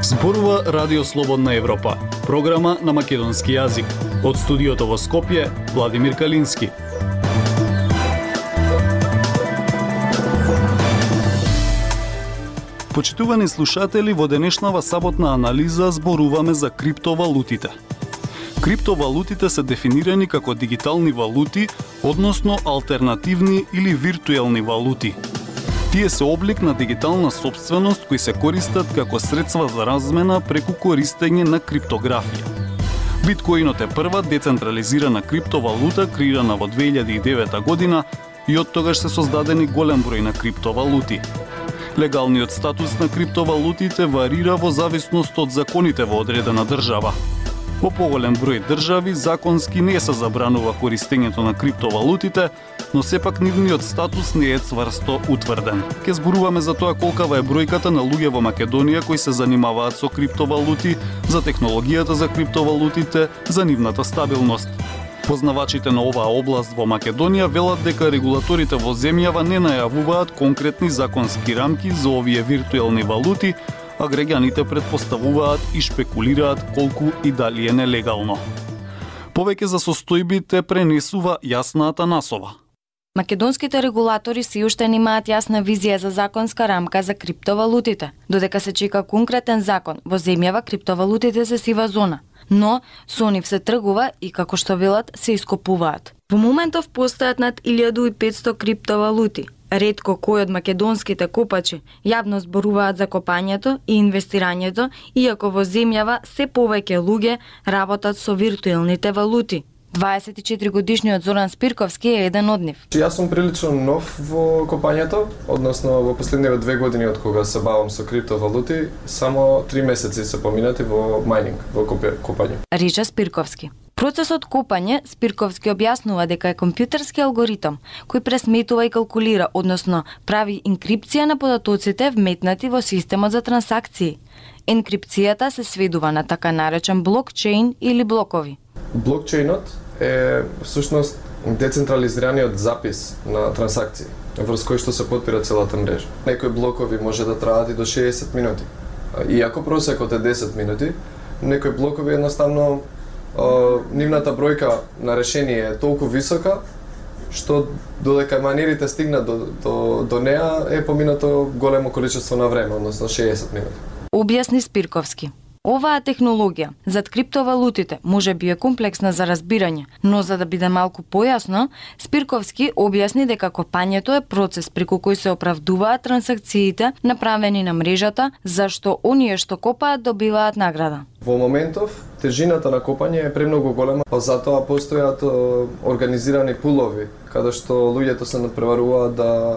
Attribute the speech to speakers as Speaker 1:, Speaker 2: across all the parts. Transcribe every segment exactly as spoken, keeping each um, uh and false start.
Speaker 1: Зборува Радио Слободна Европа, програма на македонски јазик. Од студиото во Скопје, Владимир Калински. Почитувани слушатели, во денешнава саботна анализа зборуваме за криптовалутите. Криптовалутите се дефинирани како дигитални валути, односно алтернативни или виртуелни валути. Тие се облик на дигитална сопственост кои се користат како средства за размена преку користење на криптографија. Биткоинот е прва децентрализирана криптовалута креирана во две илјади и девета година и од тогаш се создадени голем број на криптовалути. Легалниот статус на криптовалутите варира во зависност од законите во одредена држава. Во поголем број држави законски не се забранува користењето на криптовалутите, но сепак нивниот статус не е цврсто утврден. Ке зборуваме за тоа колкава е бројката на луѓе во Македонија кои се занимаваат со криптовалути, за технологијата за криптовалутите, за нивната стабилност. Познавачите на оваа област во Македонија велат дека регулаторите во земјава не најавуваат конкретни законски рамки за овие виртуелни валути, а граѓаните претпоставуваат и шпекулираат колку и дали е нелегално. Повеќе за состојбите пренесува Јасна Атанасова.
Speaker 2: Македонските регулатори си уште немаат јасна визија за законска рамка за криптовалутите. Додека се чека конкретен закон, во земјава криптовалутите се сива зона. Но со нив се тргува и, како што велат, се ископуваат. Во моментов постојат над илјада и петсто криптовалути. Ретко кој од македонските копачи јавно зборуваат за копањето и инвестирањето, иако во земјава се повеќе луѓе работат со виртуелните валути. дваесет и четири годишниот Зоран Спирковски е еден од нив.
Speaker 3: Јас сум прилично нов во копањето, односно во последниве две години од кога се бавам со криптовалути, само три месеци се поминати во мајнинг, во копање.
Speaker 2: Рече Спирковски. Процесот копање, Спирковски објаснува дека е компјутерски алгоритам кој пресметува и калкулира, односно прави инкрипција на податоците вметнати во системот за трансакции. Енкрипцијата се сведува на така наречен блокчейн или блокови.
Speaker 3: Блокчейнот е всушност децентрализираниот запис на трансакции, врз кој што се потпира целата мрежа. Некои блокови може да траат и до шеесет минути. Иако просекот е десет минути, некои блокови едноставно нивната бројка на решение е толку висока што додека манирите стигнат до, до, до неа е поминато големо количество на време, односно шеесет минути.
Speaker 2: Објасни Спирковски. Оваа технологија зад криптовалутите може би е комплексна за разбирање, но за да биде малку појасно, Спирковски објасни дека копањето е процес преку кој се оправдуваат трансакциите направени на мрежата, зашто оние што копаат добиваат награда.
Speaker 3: Во моментов тежината на копање е премногу голема, па затоа постојат организирани пулови каде што луѓето се надпреваруваат да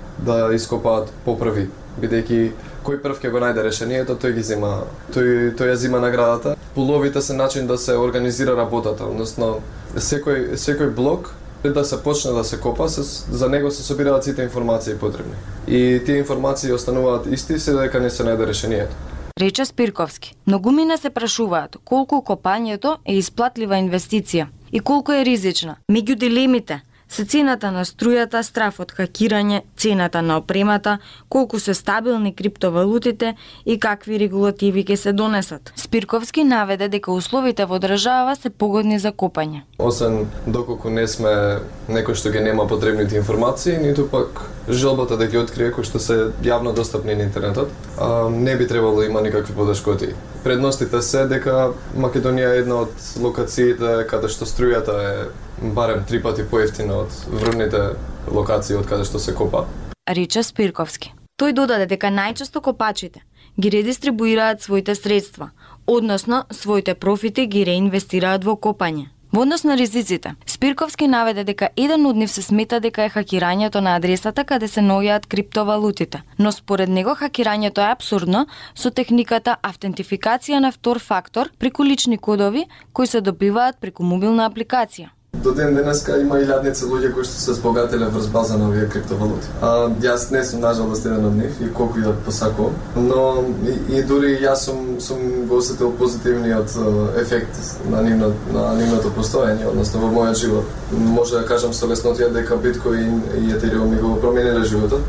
Speaker 3: да ископаат попрви, бидејќи кој прв ќе го најде решението, тој ги зема, тој тој ја зема наградата. Пуловите се начин да се организира работата, односно секој секој блок пред да се почне да се копа, се, за него се собираат сите информации потребни. И тие информации остануваат исти се додека не се најде решението.
Speaker 2: Рече Спирковски. Многумина се прашуваат колку копањето е исплатлива инвестиција и колку е ризична. Меѓу дилемите се цената на струјата, страф од хакирање, цената на опремата, колку се стабилни криптовалутите и какви регулативи ќе се донесат. Спирковски наведе дека условите во држава се погодни за копање.
Speaker 3: Освен доколку не сме некој што ги нема потребните информации, ниту пак желбата да ги открие кои што се јавно достапни на интернетот, а, не би требало да има никакви подешкоти. Предностите се дека Македонија е една од локациите каде што струјата е барем три пати поевтина од врвните локации од каде што се копа.
Speaker 2: Рече Спирковски. Тој додаде дека најчесто копачите ги редистрибуираат своите средства, односно своите профити ги реинвестираат во копање. Во однос на ризиците, Спирковски наведе дека еден од нив се смета дека е хакирањето на адресата каде се наоѓаат криптовалутите, но според него хакирањето е апсурдно со техниката автентификација на втор фактор преку лични кодови кои се добиваат преку мобилна апликација.
Speaker 3: До ден денеска има илјадници луѓе кои што се збогателе врз база на овие криптовалути. А, јас не сум нажалост еден од нив и колку и да посакувам, но и, и дури јас сум сум го осетил позитивниот ефект на нивно на нивното постоење, односно во мојот живот. Може да кажам со леснотија дека биткоин и етериум ми го промениле животот.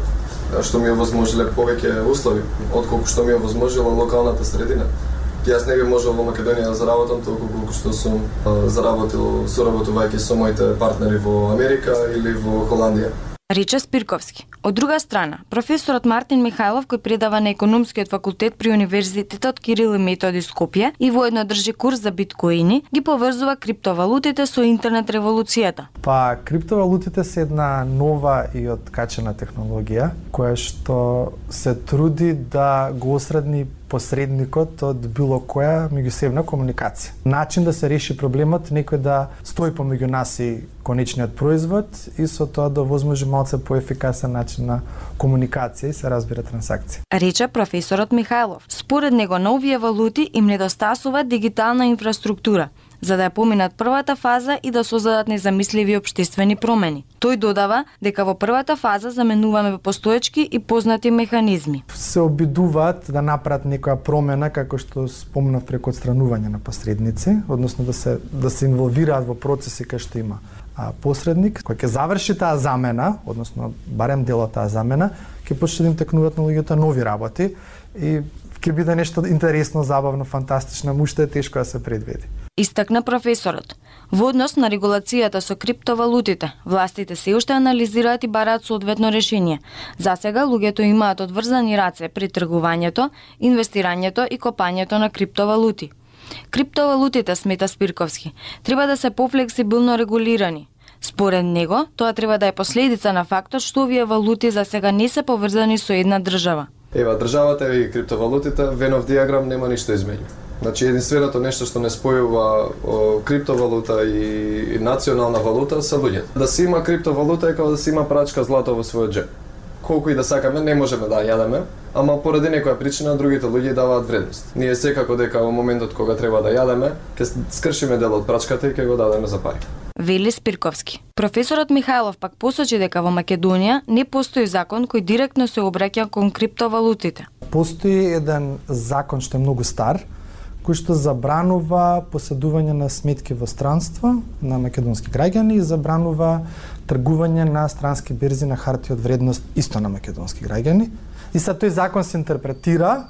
Speaker 3: што ми овозможиле повеќе услови, отколку што ми овозможила локалната средина. Јас не би можел во Македонија да заработам толку колку што сум заработил соработувајќи со моите партнери во Америка или во Холандија.
Speaker 2: Рече Спирковски. Од друга страна, професорот Мартин Михајлов, кој предава на економскиот факултет при Универзитетот Кирил и Методи Скопје и воедно држи курс за биткоини, ги поврзува криптовалутите со интернет револуцијата.
Speaker 4: Па, криптовалутите се една нова и откачена технологија, која што се труди да го осредни посредникот од било која меѓусебна комуникација. Начин да се реши проблемот, некој да стои помеѓу нас и конечниот производ и со тоа да возможи малце поефикасен начин на комуникација и се разбира трансакција.
Speaker 2: Рече професорот Михајлов. Според него на овие валути им недостасува дигитална инфраструктура, за да ја поминат првата фаза и да создадат незамисливи општествени промени. Тој додава дека во првата фаза заменуваме постоечки и познати механизми.
Speaker 4: Се обидуваат да направат некоја промена, како што спомнав, преку отстранување на посредници, односно да се да се инволвираат во процеси кај што има а, посредник, кој ќе заврши таа замена, односно барем дел од таа замена, ќе почне да им текнуваат на луѓето нови работи и ќе биде нешто интересно, забавно, фантастично, уште е тешко да се предвиди.
Speaker 2: Истакна професорот. Во однос на регулацијата со криптовалутите, властите се уште анализираат и бараат соодветно решение. Засега луѓето имаат одврзани раце при тргувањето, инвестирањето и копањето на криптовалути. Криптовалутите, смета Спирковски, треба да се пофлексибилно регулирани. Според него, тоа треба да е последица на фактот што овие валути за сега не се поврзани со една држава.
Speaker 3: Ева, државата и криптовалутите, Венов диаграм нема ништо измењу. Значи, единственото нешто што не спојува о, криптовалута и, и национална валута се луѓето. Да се има криптовалута е како да се има прачка злато во својот джеб. Колку и да сакаме, не можеме да јадеме, ама поради некоја причина другите луѓе даваат вредност. Ние секако дека во моментот кога треба да јадеме, ќе скршиме дел од прачката и ќе го дадеме за пари.
Speaker 2: Вели Спирковски. Професорот Михајлов пак посочи дека во Македонија не постои закон кој директно се обраќа кон криптовалутите.
Speaker 4: Постои еден закон што е многу стар, кој што забранува поседување на сметки во странство на македонски граѓани и забранува тргување на странски берзи на харти од вредност исто на македонски граѓани. И са тој закон се интерпретира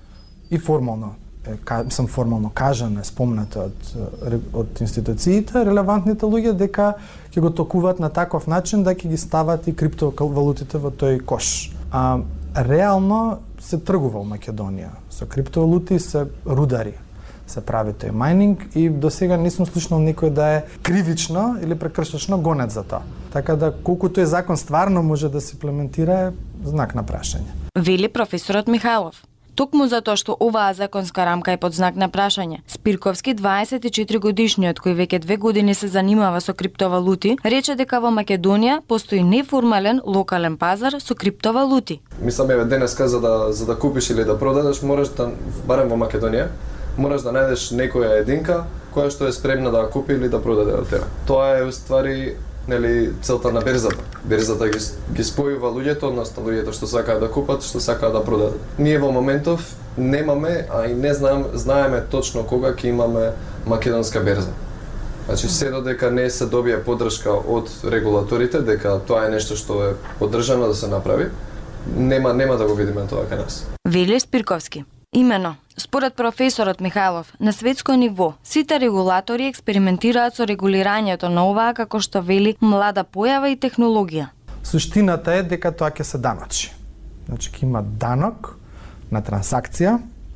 Speaker 4: и формално, сам формално кажано, спомнато од од институциите, релевантните луѓе дека ќе го токуваат на таков начин да ќе ги стават и криптовалутите во тој кош. А реално се тргува во Македонија со криптовалути, се рудари, се прави тој майнинг и до сега не сум слушнал никој да е кривично или прекршечно гонет за тоа. Така да колку тој закон стварно може да се имплементира е знак на прашање.
Speaker 2: Вели професорот Михајлов. Токму затоа што оваа законска рамка е под знак на прашање, Спирковски, дваесет и четири годишниот кој веќе две години се занимава со криптовалути, рече дека во Македонија постои неформален локален пазар со криптовалути.
Speaker 3: Мислам, еве денеска за да за да купиш или да продадеш, мораш да, барем во Македонија, мораш да најдеш некоја единка која што е спремна да купи или да продаде од тебе. Тоа е уствари нели целта на берзата. Берзата ги, ги спојува луѓето, односно луѓето што сакаат да купат, што сакаат да продадат. Ние во моментов немаме, а и не знаем, знаеме точно кога ќе имаме македонска берза. Значи, се додека не се добие поддршка од регулаторите, дека тоа е нешто што е поддржано да се направи, нема нема да го видиме тоа кај нас.
Speaker 2: Вели Спирковски. Имено, според професорот Михајлов, на светско ниво, сите регулатори експериментираат со регулирањето на оваа, како што вели, млада појава и технологија.
Speaker 4: Суштината е дека тоа ќе се даночи. Значи, ќе има данок на трансакција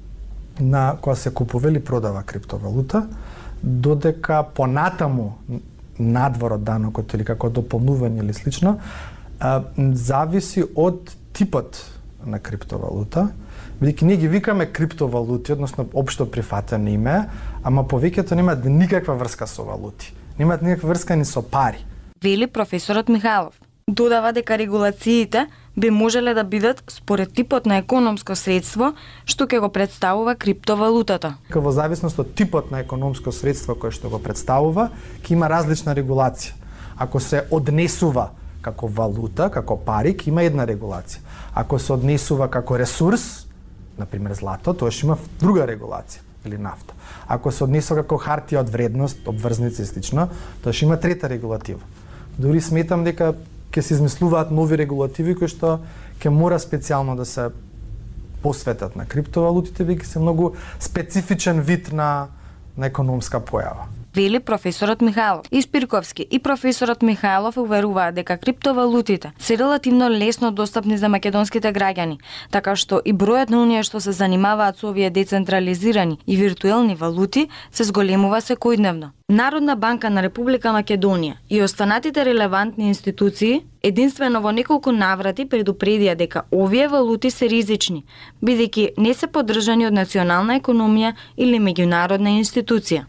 Speaker 4: на која се купува или продава криптовалута, додека понатаму надвор од данокот или како дополнување или слично, зависи од типот на криптовалута. Бидејќи ние ги викаме криптовалути, односно општо прифатено име, ама повеќето немаат никаква врска со валути. Немаат никаква врска ни со пари.
Speaker 2: Вели професорот Михајлов. Додава дека регулациите би можеле да бидат според типот на економско средство што ќе го представува криптовалутата.
Speaker 4: Во зависност од типот на економско средство кој што го представува, ќе има различна регулација. Ако се однесува како валута, како пари, ќе има една регулација. Ако се однесува како ресурс, например злато, тоа ќе има друга регулација или нафта. Ако се однесува како хартија од вредност, обврзници и слично, тоа ќе има трета регулатива. Дури сметам дека ќе се измислуваат нови регулативи кои што ќе мора специјално да се посветат на криптовалутите, бидејќи се многу специфичен вид на на економска појава.
Speaker 2: Вели професорот Михајлов. Испирковски и професорот Михајлов уверуваат дека криптовалутите се релативно лесно достапни за македонските граѓани, така што и бројот на оние што се занимаваат со овие децентрализирани и виртуелни валути се зголемува секојдневно. Народна банка на Република Македонија и останатите релевантни институции единствено во неколку наврати предупредија дека овие валути се ризични, бидејќи не се поддржани од национална економија или меѓународна институција.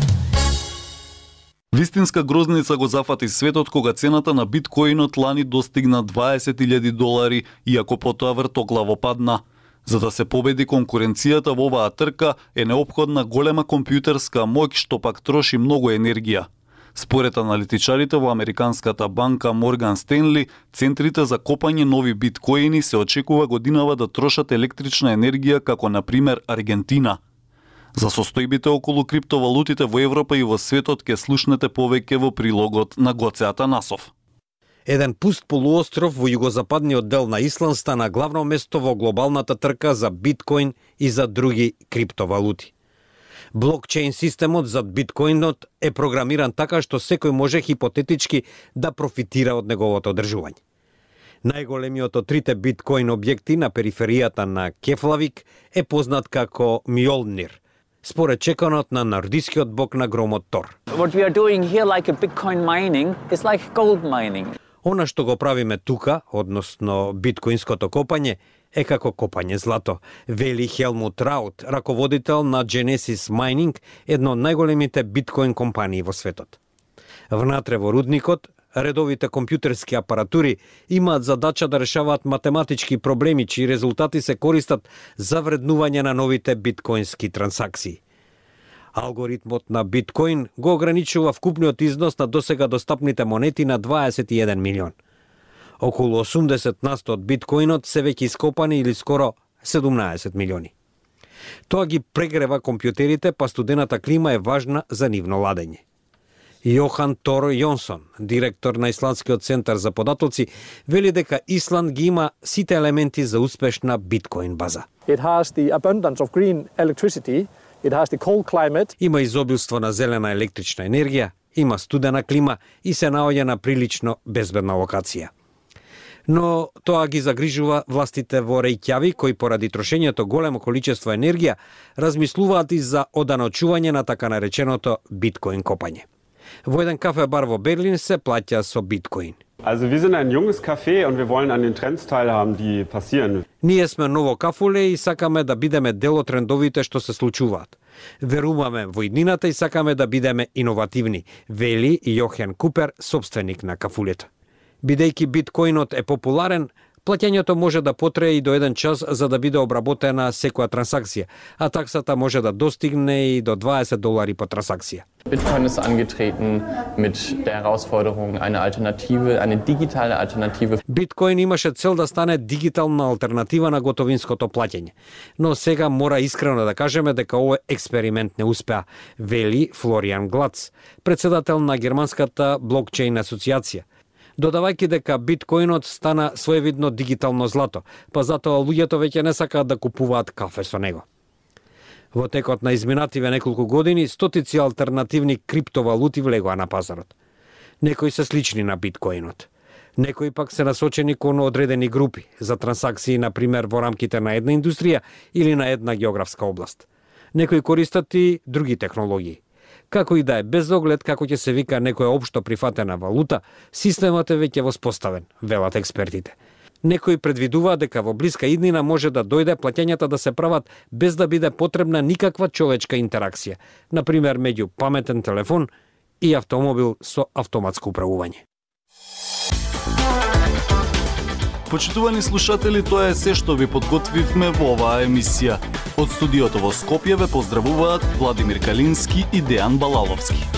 Speaker 1: Вистинска грозница го зафати светот кога цената на биткоинот лани достигна дваесет илјади долари, иако потоа вртоглаво падна. За да се победи конкуренцијата во оваа трка е неопходна голема компјутерска моќ што пак троши многу енергија. Според аналитичарите во американската банка Морган Стенли, центрите за копање нови биткоини се очекува годинава да трошат електрична енергија како на пример Аргентина. За состојбите околу криптовалутите во Европа и во светот ќе слушнете повеќе во прилогот на Гоце Атанасов.
Speaker 5: Еден пуст полуостров во југозападниот дел на Исланд стана главно место во глобалната трка за биткоин и за други криптовалути. Блокчейн системот зад биткоинот е програмиран така што секој може хипотетички да профитира од неговото одржување. Најголемиот од трите биткоин објекти на периферијата на Кефлавик е познат како Мјолнир, според чеканот на нордискиот бог на громот Тор.
Speaker 6: What we are doing here like a Bitcoin mining is like gold mining.
Speaker 5: Она што го правиме тука, односно биткоинското копање, е како копање злато, вели Хелмут Раут, раководител на Genesis Mining, едно од најголемите биткоин компании во светот. Внатре во рудникот, редовите компјутерски апаратури имаат задача да решаваат математички проблеми чии резултати се користат за вреднување на новите биткоински трансакции. Алгоритмот на биткоин го ограничува вкупниот износ на досега достапните монети на дваесет и еден милион. Околу осумдесет на сто од биткоинот се веќе ископани или скоро седумнаесет милиони. Тоа ги прегрева компјутерите, па студената клима е важна за нивно ладење. Јохан Тор Јонсон, директор на Исландскиот центар за податоци, вели дека Исланд ги има сите елементи за успешна биткоин база.
Speaker 7: It has the abundance of green electricity, it has the cold climate.
Speaker 5: Има изобилство на зелена електрична енергија, има студена клима и се наоѓа на прилично безбедна локација. Но тоа ги загрижува властите во Рејкјавик, кои поради трошењето големо количество енергија размислуваат и за оданочување на така нареченото биткоин копање. Во еден кафе-бар во Берлин се плаќа со биткоин.
Speaker 8: Also wir sind ein junges Café und wir wollen an den Trends teilhaben, die passieren.
Speaker 5: Ние сме ново кафуле и сакаме да бидеме дел од трендовите што се случуваат. Веруваме во иднината и сакаме да бидеме иновативни, вели Јохен Купер, собственик на кафулето. Бидејќи биткоинот е популарен, плаќањето може да потрае и до еден час за да биде обработена секоја трансакција, а таксата може да достигне и до дваесет долари по трансакција.
Speaker 9: Bitcoin ist angetreten mit der Herausforderung, eine Alternative, eine digitale Alternative.
Speaker 5: Биткоин имаше цел да стане дигитална алтернатива на готовинското плаќање, но сега мора искрено да кажеме дека овој експеримент не успеа, вели Флориан Глац, председател на германската блокчейн асоциација, додавајќи дека биткоинот стана своевидно дигитално злато, па затоа луѓето веќе не сакаат да купуваат кафе со него. Во текот на изминативе неколку години, стотици алтернативни криптовалути влегоа на пазарот. Некои се слични на биткоинот. Некои пак се насочени кон одредени групи за трансакции, на пример во рамките на една индустрија или на една географска област. Некои користат и други технологии. Како и да е, без оглед како ќе се вика некоја општо прифатена валута, системот е веќе воспоставен, велат експертите. Некои предвидуваат дека во блиска иднина може да дојде плаќањата да се прават без да биде потребна никаква човечка интеракција, на пример меѓу паметен телефон и автомобил со автоматско управување.
Speaker 1: Почитувани слушатели, тоа е се што ви подготвивме во оваа емисија. Од студиото во Скопје ве поздравуваат Владимир Калински и Дејан Балаловски.